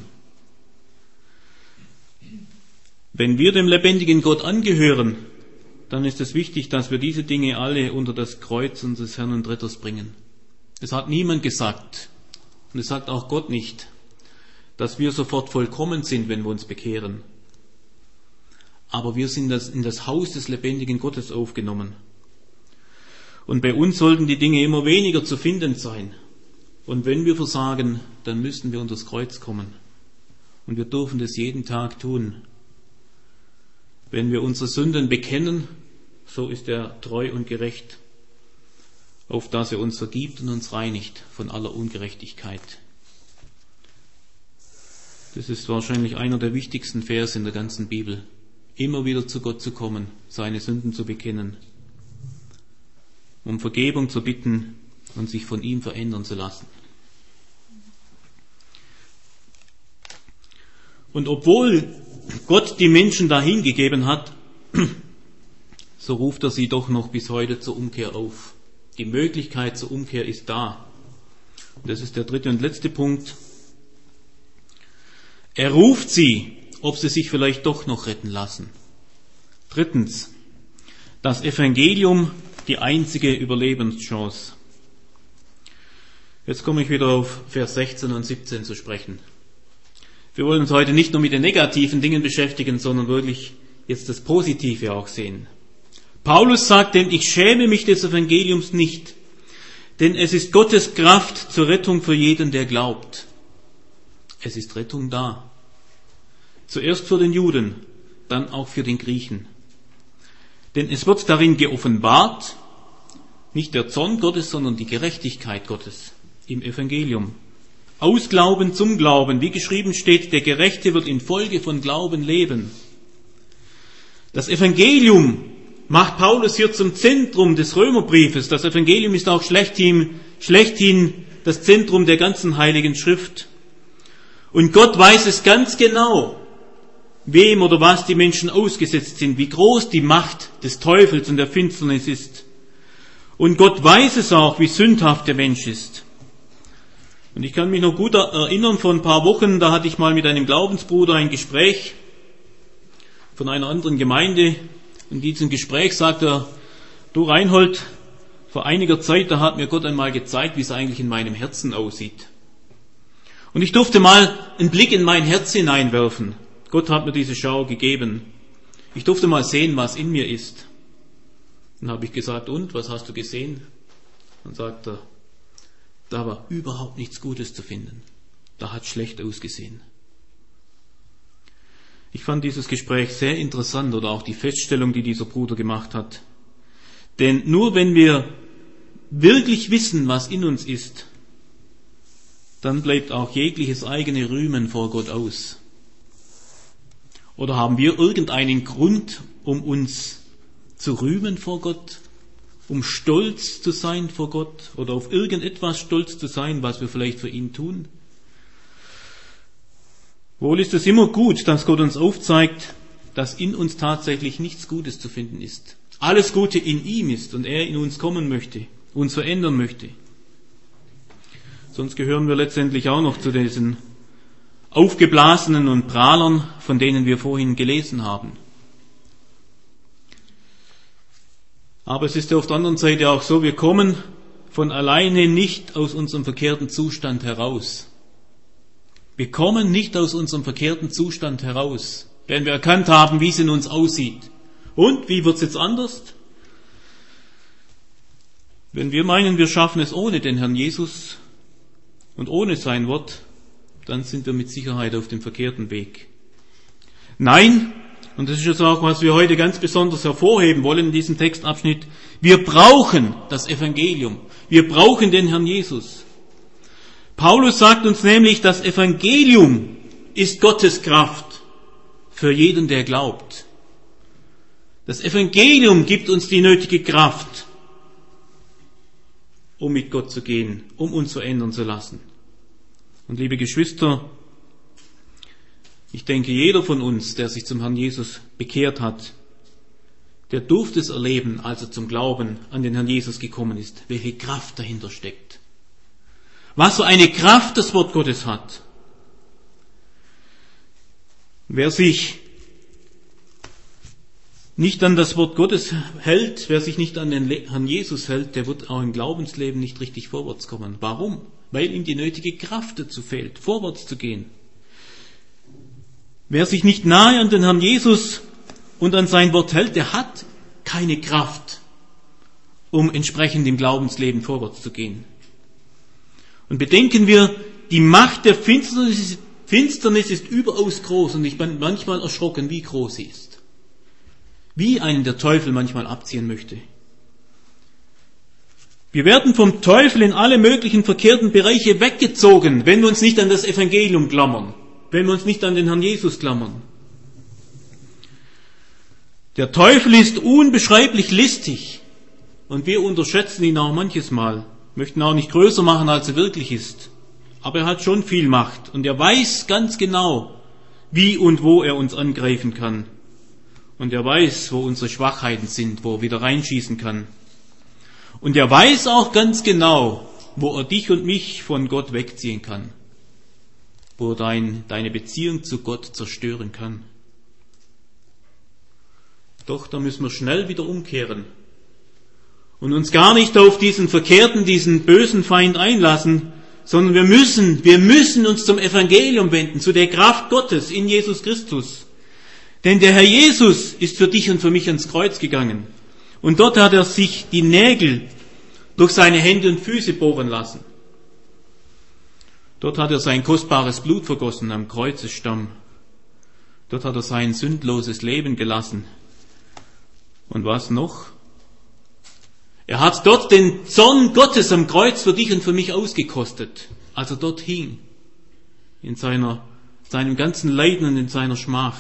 Wenn wir dem lebendigen Gott angehören, dann ist es wichtig, dass wir diese Dinge alle unter das Kreuz unseres Herrn und Retters bringen. Es hat niemand gesagt, und es sagt auch Gott nicht, dass wir sofort vollkommen sind, wenn wir uns bekehren. Aber wir sind in das Haus des lebendigen Gottes aufgenommen. Und bei uns sollten die Dinge immer weniger zu finden sein. Und wenn wir versagen, dann müssen wir unter das Kreuz kommen. Und wir dürfen das jeden Tag tun. Wenn wir unsere Sünden bekennen, so ist er treu und gerecht, auf dass er uns vergibt und uns reinigt von aller Ungerechtigkeit. Das ist wahrscheinlich einer der wichtigsten Verse in der ganzen Bibel. Immer wieder zu Gott zu kommen, seine Sünden zu bekennen, um Vergebung zu bitten und sich von ihm verändern zu lassen. Und obwohl Gott die Menschen dahin gegeben hat, so ruft er sie doch noch bis heute zur Umkehr auf. Die Möglichkeit zur Umkehr ist da. Und das ist der dritte und letzte Punkt. Er ruft sie, ob sie sich vielleicht doch noch retten lassen. Drittens, das Evangelium, die einzige Überlebenschance. Jetzt komme ich wieder auf Vers sechzehn und siebzehn zu sprechen. Wir wollen uns heute nicht nur mit den negativen Dingen beschäftigen, sondern wirklich jetzt das Positive auch sehen. Paulus sagt, denn ich schäme mich des Evangeliums nicht, denn es ist Gottes Kraft zur Rettung für jeden, der glaubt. Es ist Rettung da. Zuerst für den Juden, dann auch für den Griechen. Denn es wird darin geoffenbart, nicht der Zorn Gottes, sondern die Gerechtigkeit Gottes im Evangelium. Aus Glauben zum Glauben, wie geschrieben steht, der Gerechte wird infolge von Glauben leben. Das Evangelium macht Paulus hier zum Zentrum des Römerbriefes. Das Evangelium ist auch schlechthin, schlechthin das Zentrum der ganzen Heiligen Schrift. Und Gott weiß es ganz genau, wem oder was die Menschen ausgesetzt sind, wie groß die Macht des Teufels und der Finsternis ist. Und Gott weiß es auch, wie sündhaft der Mensch ist. Und ich kann mich noch gut erinnern, vor ein paar Wochen, da hatte ich mal mit einem Glaubensbruder ein Gespräch von einer anderen Gemeinde. In diesem Gespräch sagt er, du Reinhold, vor einiger Zeit, da hat mir Gott einmal gezeigt, wie es eigentlich in meinem Herzen aussieht. Und ich durfte mal einen Blick in mein Herz hineinwerfen. Gott hat mir diese Schau gegeben. Ich durfte mal sehen, was in mir ist. Dann habe ich gesagt, und, was hast du gesehen? Dann sagt er, da war überhaupt nichts Gutes zu finden. Da hat schlecht ausgesehen. Ich fand dieses Gespräch sehr interessant oder auch die Feststellung, die dieser Bruder gemacht hat. Denn nur wenn wir wirklich wissen, was in uns ist, dann bleibt auch jegliches eigene Rühmen vor Gott aus. Oder haben wir irgendeinen Grund, um uns zu rühmen vor Gott, um stolz zu sein vor Gott oder auf irgendetwas stolz zu sein, was wir vielleicht für ihn tun? Wohl ist es immer gut, dass Gott uns aufzeigt, dass in uns tatsächlich nichts Gutes zu finden ist. Alles Gute in ihm ist und er in uns kommen möchte, uns verändern möchte. Sonst gehören wir letztendlich auch noch zu diesen Aufgeblasenen und Prahlern, von denen wir vorhin gelesen haben. Aber es ist ja auf der anderen Seite auch so, wir kommen von alleine nicht aus unserem verkehrten Zustand heraus. Wir kommen nicht aus unserem verkehrten Zustand heraus, wenn wir erkannt haben, wie es in uns aussieht. Und, wie wird's jetzt anders? Wenn wir meinen, wir schaffen es ohne den Herrn Jesus und ohne sein Wort, dann sind wir mit Sicherheit auf dem verkehrten Weg. Nein, und das ist jetzt auch, was wir heute ganz besonders hervorheben wollen in diesem Textabschnitt, wir brauchen das Evangelium. Wir brauchen den Herrn Jesus. Paulus sagt uns nämlich, das Evangelium ist Gottes Kraft für jeden, der glaubt. Das Evangelium gibt uns die nötige Kraft, um mit Gott zu gehen, um uns verändern zu lassen. Und liebe Geschwister, ich denke, jeder von uns, der sich zum Herrn Jesus bekehrt hat, der durfte es erleben, als er zum Glauben an den Herrn Jesus gekommen ist, welche Kraft dahinter steckt. Was für eine Kraft das Wort Gottes hat. Wer sich nicht an das Wort Gottes hält, wer sich nicht an den Herrn Jesus hält, der wird auch im Glaubensleben nicht richtig vorwärts kommen. Warum? Weil ihm die nötige Kraft dazu fehlt, vorwärts zu gehen. Wer sich nicht nahe an den Herrn Jesus und an sein Wort hält, der hat keine Kraft, um entsprechend im Glaubensleben vorwärts zu gehen. Und bedenken wir, die Macht der Finsternis, Finsternis ist überaus groß und ich bin manchmal erschrocken, wie groß sie ist. Wie einen der Teufel manchmal abziehen möchte. Wir werden vom Teufel in alle möglichen verkehrten Bereiche weggezogen, wenn wir uns nicht an das Evangelium klammern, wenn wir uns nicht an den Herrn Jesus klammern. Der Teufel ist unbeschreiblich listig und wir unterschätzen ihn auch manches Mal, möchten auch nicht größer machen, als er wirklich ist. Aber er hat schon viel Macht und er weiß ganz genau, wie und wo er uns angreifen kann. Und er weiß, wo unsere Schwachheiten sind, wo er wieder reinschießen kann. Und er weiß auch ganz genau, wo er dich und mich von Gott wegziehen kann. Wo er dein, deine Beziehung zu Gott zerstören kann. Doch da müssen wir schnell wieder umkehren. Und uns gar nicht auf diesen verkehrten, diesen bösen Feind einlassen, sondern wir müssen, wir müssen uns zum Evangelium wenden, zu der Kraft Gottes in Jesus Christus. Denn der Herr Jesus ist für dich und für mich ans Kreuz gegangen. Und dort hat er sich die Nägel durch seine Hände und Füße bohren lassen. Dort hat er sein kostbares Blut vergossen am Kreuzesstamm. Dort hat er sein sündloses Leben gelassen. Und was noch? Er hat dort den Zorn Gottes am Kreuz für dich und für mich ausgekostet, als er dort hing, in seiner, seinem ganzen Leiden und in seiner Schmach.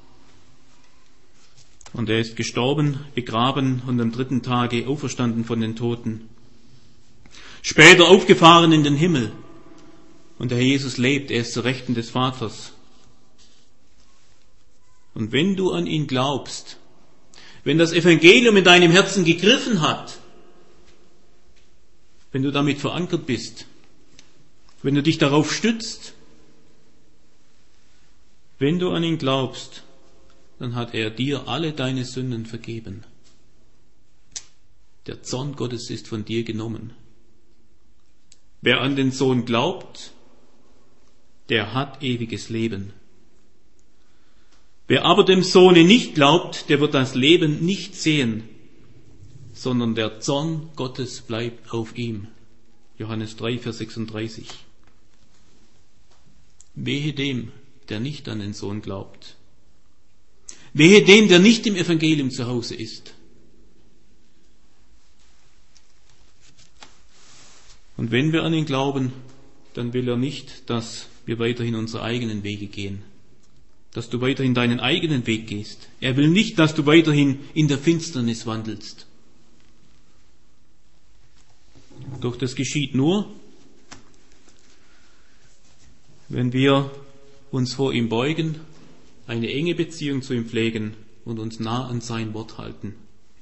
Und er ist gestorben, begraben und am dritten Tage auferstanden von den Toten. Später aufgefahren in den Himmel. Und der Herr Jesus lebt, er ist zur Rechten des Vaters. Und wenn du an ihn glaubst, wenn das Evangelium in deinem Herzen gegriffen hat, wenn du damit verankert bist, wenn du dich darauf stützt, wenn du an ihn glaubst, dann hat er dir alle deine Sünden vergeben. Der Zorn Gottes ist von dir genommen. Wer an den Sohn glaubt, der hat ewiges Leben. Wer aber dem Sohne nicht glaubt, der wird das Leben nicht sehen, sondern der Zorn Gottes bleibt auf ihm. Johannes drei, Vers sechsunddreißig. Wehe dem, der nicht an den Sohn glaubt. Wehe dem, der nicht im Evangelium zu Hause ist. Und wenn wir an ihn glauben, dann will er nicht, dass wir weiterhin unsere eigenen Wege gehen. Dass du weiterhin deinen eigenen Weg gehst. Er will nicht, dass du weiterhin in der Finsternis wandelst. Doch das geschieht nur, wenn wir uns vor ihm beugen, eine enge Beziehung zu ihm pflegen und uns nah an sein Wort halten.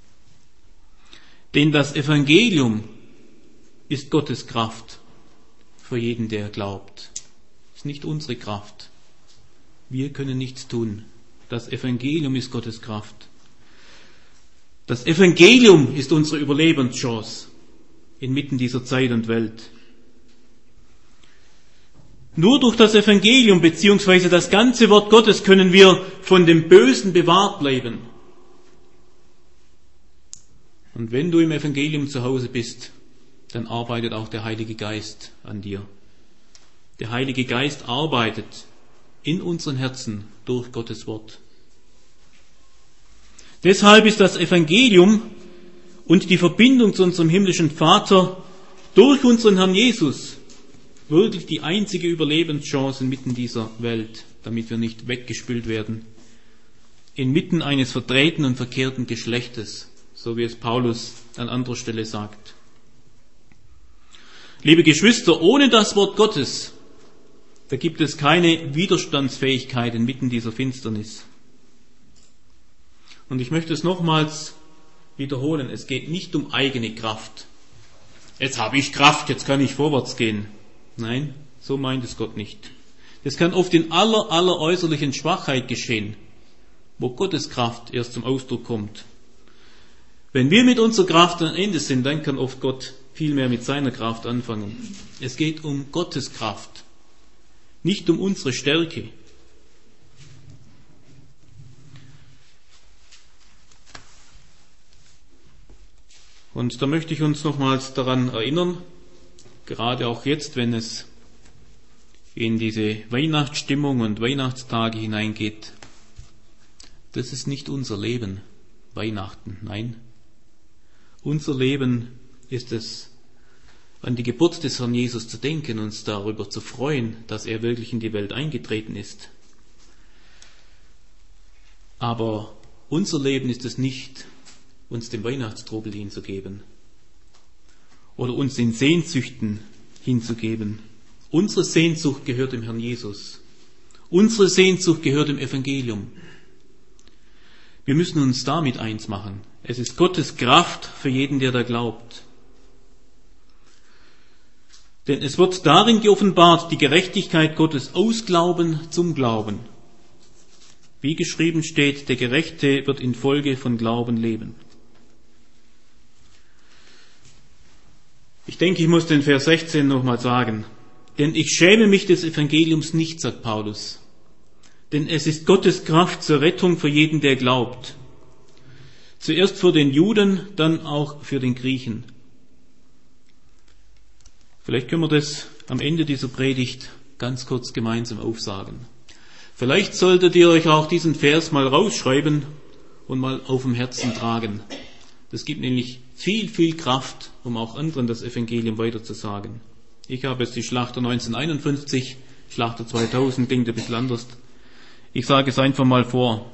Denn das Evangelium ist Gottes Kraft für jeden, der glaubt. Es ist nicht unsere Kraft. Wir können nichts tun. Das Evangelium ist Gottes Kraft. Das Evangelium ist unsere Überlebenschance inmitten dieser Zeit und Welt. Nur durch das Evangelium bzw. das ganze Wort Gottes können wir von dem Bösen bewahrt bleiben. Und wenn du im Evangelium zu Hause bist, dann arbeitet auch der Heilige Geist an dir. Der Heilige Geist arbeitet in unseren Herzen durch Gottes Wort. Deshalb ist das Evangelium und die Verbindung zu unserem himmlischen Vater durch unseren Herrn Jesus wirklich die einzige Überlebenschance inmitten dieser Welt, damit wir nicht weggespült werden, inmitten eines verdrehten und verkehrten Geschlechtes, so wie es Paulus an anderer Stelle sagt. Liebe Geschwister, ohne das Wort Gottes, da gibt es keine Widerstandsfähigkeit inmitten dieser Finsternis. Und ich möchte es nochmals wiederholen, es geht nicht um eigene Kraft. Jetzt habe ich Kraft, jetzt kann ich vorwärts gehen. Nein, so meint es Gott nicht. Das kann oft in aller, aller äußerlichen Schwachheit geschehen, wo Gottes Kraft erst zum Ausdruck kommt. Wenn wir mit unserer Kraft am Ende sind, dann kann oft Gott viel mehr mit seiner Kraft anfangen. Es geht um Gottes Kraft, nicht um unsere Stärke. Und da möchte ich uns nochmals daran erinnern, gerade auch jetzt, wenn es in diese Weihnachtsstimmung und Weihnachtstage hineingeht, das ist nicht unser Leben, Weihnachten, nein. Unser Leben ist es, an die Geburt des Herrn Jesus zu denken, uns darüber zu freuen, dass er wirklich in die Welt eingetreten ist. Aber unser Leben ist es nicht, uns dem Weihnachtstrubel hinzugeben oder uns den Sehnsüchten hinzugeben. Unsere Sehnsucht gehört dem Herrn Jesus. Unsere Sehnsucht gehört dem Evangelium. Wir müssen uns damit eins machen. Es ist Gottes Kraft für jeden, der da glaubt. Denn es wird darin geoffenbart, die Gerechtigkeit Gottes aus Glauben zum Glauben. Wie geschrieben steht, der Gerechte wird infolge von Glauben leben. Ich denke, ich muss den Vers sechzehn nochmal sagen. Denn ich schäme mich des Evangeliums nicht, sagt Paulus. Denn es ist Gottes Kraft zur Rettung für jeden, der glaubt. Zuerst für den Juden, dann auch für den Griechen. Vielleicht können wir das am Ende dieser Predigt ganz kurz gemeinsam aufsagen. Vielleicht solltet ihr euch auch diesen Vers mal rausschreiben und mal auf dem Herzen tragen. Das gibt nämlich viel, viel Kraft, um auch anderen das Evangelium weiterzusagen. Ich habe jetzt die Schlachter neunzehnhunderteinundfünfzig, Schlachter zweitausend, klingt ein bisschen anders. Ich sage es einfach mal vor.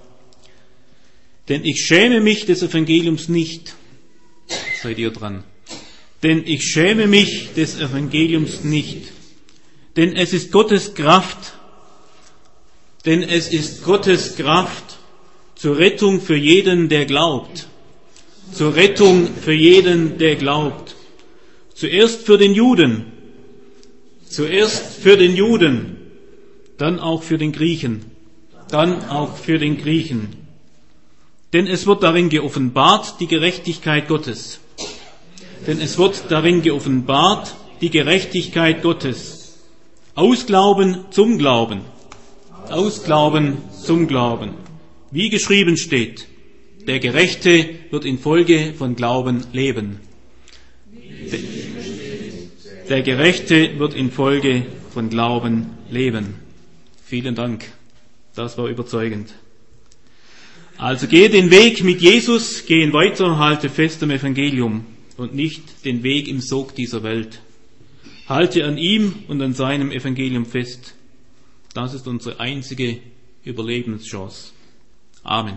Denn ich schäme mich des Evangeliums nicht, seid ihr dran, Denn ich schäme mich des Evangeliums nicht. Denn es ist Gottes Kraft, denn es ist Gottes Kraft zur Rettung für jeden, der glaubt. Zur Rettung für jeden, der glaubt. Zuerst für den Juden, zuerst für den Juden, dann auch für den Griechen, dann auch für den Griechen. Denn es wird darin geoffenbart die Gerechtigkeit Gottes. Denn es wird darin geoffenbart die Gerechtigkeit Gottes. Aus Glauben zum Glauben. Aus Glauben zum Glauben. Wie geschrieben steht, der Gerechte wird infolge von Glauben leben. Der Gerechte wird infolge von Glauben leben. Vielen Dank. Das war überzeugend. Also gehe den Weg mit Jesus, geh ihn weiter, halte fest am Evangelium und nicht den Weg im Sog dieser Welt. Halte an ihm und an seinem Evangelium fest. Das ist unsere einzige Überlebenschance. Amen.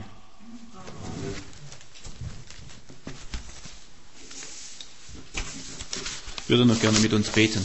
Ich würde noch gerne mit uns beten.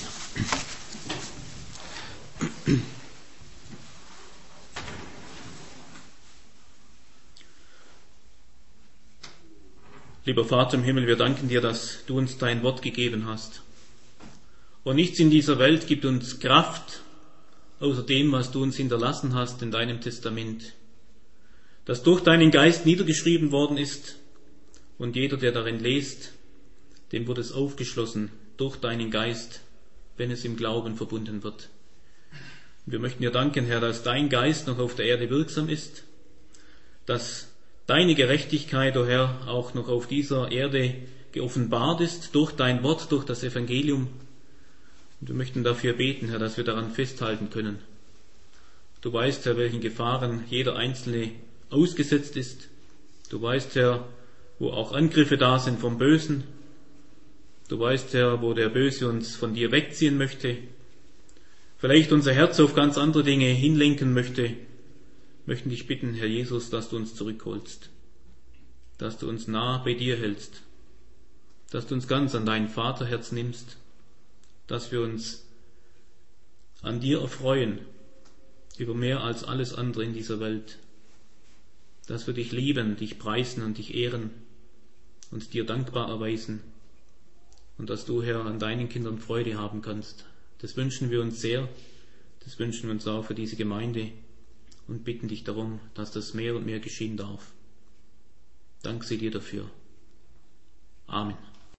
Lieber Vater im Himmel, wir danken dir, dass du uns dein Wort gegeben hast. Und nichts in dieser Welt gibt uns Kraft, außer dem, was du uns hinterlassen hast in deinem Testament, das durch deinen Geist niedergeschrieben worden ist, und jeder, der darin liest, dem wird es aufgeschlossen durch deinen Geist, wenn es im Glauben verbunden wird. Und wir möchten dir danken, Herr, dass dein Geist noch auf der Erde wirksam ist, dass deine Gerechtigkeit, o Herr, auch noch auf dieser Erde geoffenbart ist durch dein Wort, durch das Evangelium. Und wir möchten dafür beten, Herr, dass wir daran festhalten können. Du weißt, Herr, welchen Gefahren jeder Einzelne ausgesetzt ist. Du weißt, Herr, wo auch Angriffe da sind vom Bösen. Du weißt, Herr, wo der Böse uns von dir wegziehen möchte. Vielleicht unser Herz auf ganz andere Dinge hinlenken möchte. Wir möchten dich bitten, Herr Jesus, dass du uns zurückholst. Dass du uns nah bei dir hältst. Dass du uns ganz an dein Vaterherz nimmst. Dass wir uns an dir erfreuen, über mehr als alles andere in dieser Welt. Dass wir dich lieben, dich preisen und dich ehren und dir dankbar erweisen. Und dass du, Herr, an deinen Kindern Freude haben kannst. Das wünschen wir uns sehr, das wünschen wir uns auch für diese Gemeinde und bitten dich darum, dass das mehr und mehr geschehen darf. Dank sei dir dafür. Amen.